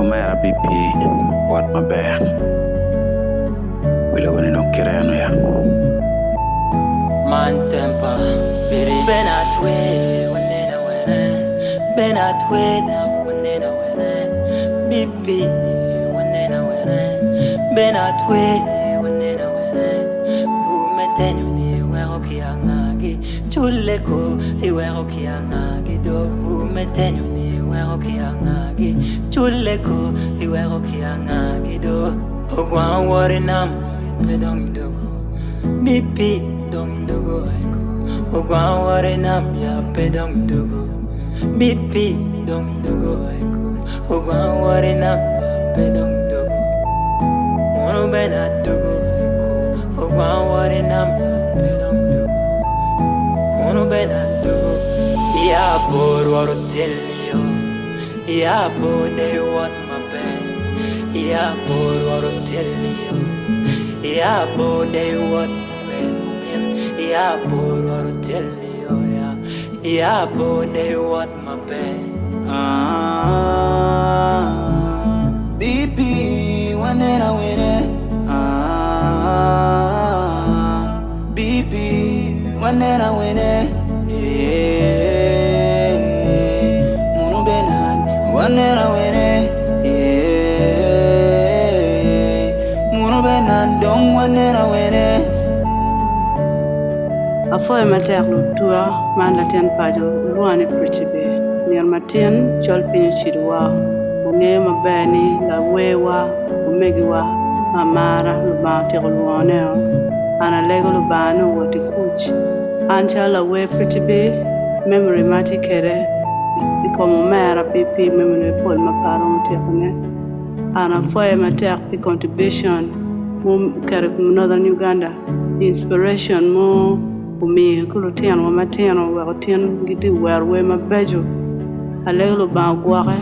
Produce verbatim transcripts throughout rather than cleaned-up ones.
mera B P, what my bad. We live in no kirano ya. Man temper, biri ben atwe, wanena wene. Ben atwe na wanena wene. B P, wanena wene. Ben atwe, wanena wene. Bume tenyu ni wero kiangagi. Chuleko, iwero kiangagi do. Bume tenyu ni wero kiangagi. Chuleko, iwero kiangagi do. Ogwan warinam, pedong dogo. B P. Dong dogo aiko, ogwan ware nam ya pe dong dogo. B P dong dogo aiko, ogwan ware nam ya pe dong dogo. Mono bena dogo aiko, ogwan ware nam ya pe dong dogo. Mono bena dogo. Ya bor waro telio, ya bo de wat ma be. Ya bor waro telio, ya bo de wat. Ya boro tell you ya ya bo they what my bed Ah, B P wanena wene. Ah, B P wanena wene. Yeah, munu benan wanena wene. Yeah, munu benan dong wanena wene. Afoy mater lu tua man la ten pajo luane pretty be nier matin chol pinyo chirwa unge mabani la wewa umegiwa mamara lu ba te luane ana lego lu ba no woti kuch ancha la we pretty be memory mati kere ikomo mera pipi memory pol maparo mtekone ana foy mater pi contribution mum kere northern Uganda inspiration mo Umi kulutian wa matiano wa kutian gidi werwe mabejo alelo ba gware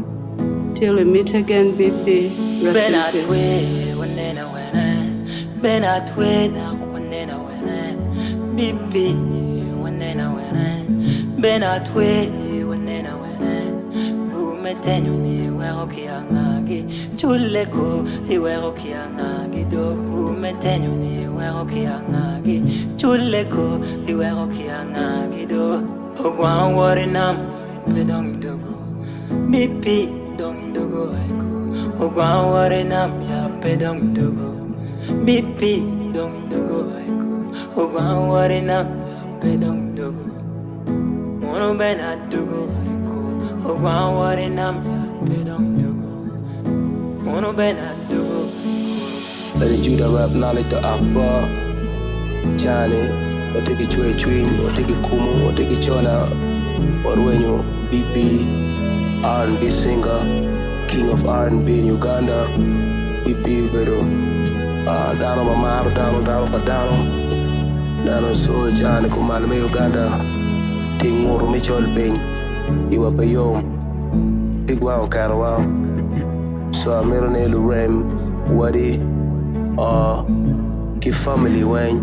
till we meet again B P Ben atwe wanena wene Ben atwe na wanena wene B P wanena wene Ben atwe wanena wene Bume tenyu ni wero kiangagi Chuleko i wero kiangagi do Bume tenyu ni wero kiangagi Chuleko i wero kiangagi do Ogwan warinam pedong dogo B P dong dogo aiko Ogwan warinam ya pedong dogo B P dong dogo aiko Ogwan warinam ya pedong dogo Mono bena dogo aiko Ogwan warinam ya pedong dogo Mono bena dogo aiko Let Judah rap knowledge to Akbar Johnny Otiki Chwe Chwin Otiki Kumu Otiki Chona Orwenyo B P R and B singer King of R and B in Uganda B P Bedo uh, Dano Mamaro Dano Dano Padano Dano So Johnny Kumalame Uganda Tingoro Michol Ben Iwa Bayom Big Wow Karawa So Amirone Lurem Wadi uh, Ki family Wayne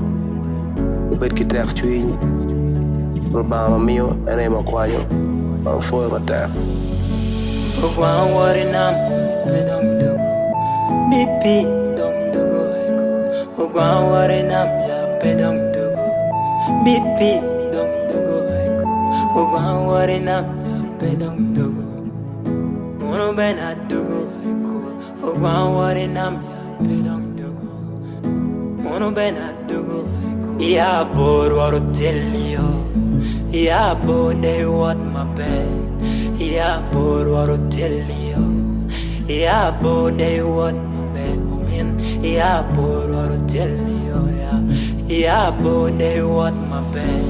Ubet Ki Tek Chwin Robama Mio Ene Makwanyo Foy Matak Ogwan warinam pedong dogo B P dong dogo aiko Ogwan warinam ya pedong dogo B P dong dogo aiko Ogwan warinam ya pedong dogo Mono bena dogo aiko Ogwan warinam ya pedong dogo Mono bena dogo aiko Ya bor waro telio Ya bo de what my bed Ya bor waro telio Ya bo de what my bed woman Ya bor waro telio Ya Ya bo de what my bed.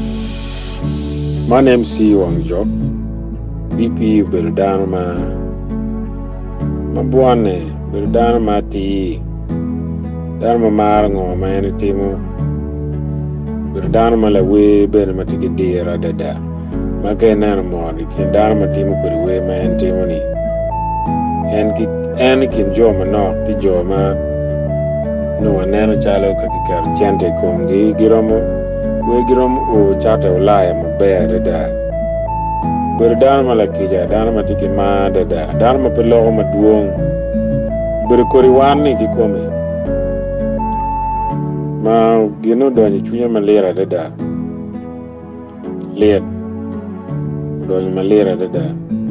My name is Wang Job B P Berdana ma Mabuane Berdana mati Dharma marango ma ene timo Berdana ma la we bene matike dira dada Maka nana mo ni kin Dharma timo per we ma ene timo ni En ki en kin jo ma no ti jo ma no nana chalo kakikar chante kongi giromo we giromo o chata ulaya ma bere da ber dano malakija dano matiki ma dada dano mapelogo maduong ber kori wan ni kikome ma gino donyo chunya malera dada liet donyo malera dada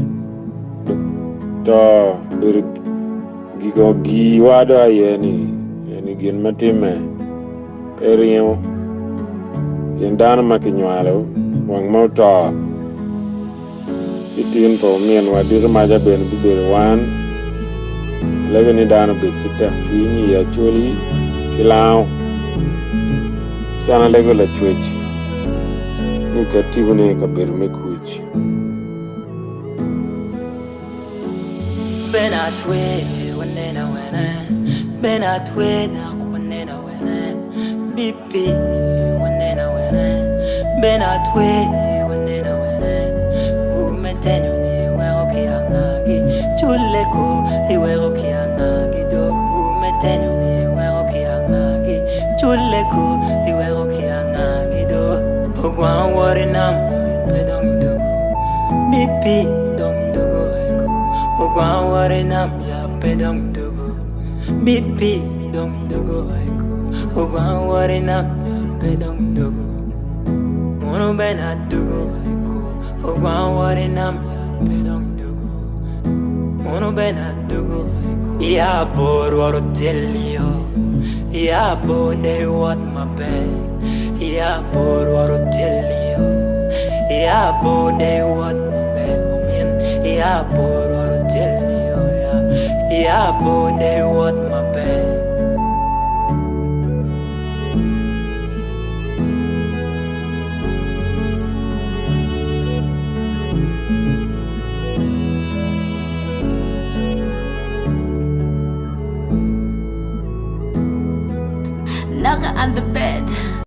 to ber gigo gi wado ayeni yani gin matime periyo yen dano makinywalo wang mauto itin po mien wadir maja ben bibere wan lebe ni dano bit kita chwinyi ya chuli kilao sana lego la chwechi nika tibu ni kabir mekuchi Bena twe wanena wena Bena twe na wanena wena Bibi wanena wena Bena twe wanena wena Umetenyo ni wero kiangagi Chuleko i wero kiangagi do Umetenyo ni wero kiangagi Chuleko i wero kiangagi do Ogwa warinam pedong dugu Bibi dong dugu eko Ogwa warinam ya pedong dugu Bibi dong dugu eko Ogwa warinam ya pedong dugu Mono bena dugu eko Ogwa warinam ya pedong dugu Mono bena dugu eko Ya bor waro telio Ya bo de wat mabe Ya bor waro telio Ya bo de wat mabe Omen Ya bor waro telio Ya Ya bo de wat mabe Naga on the bed.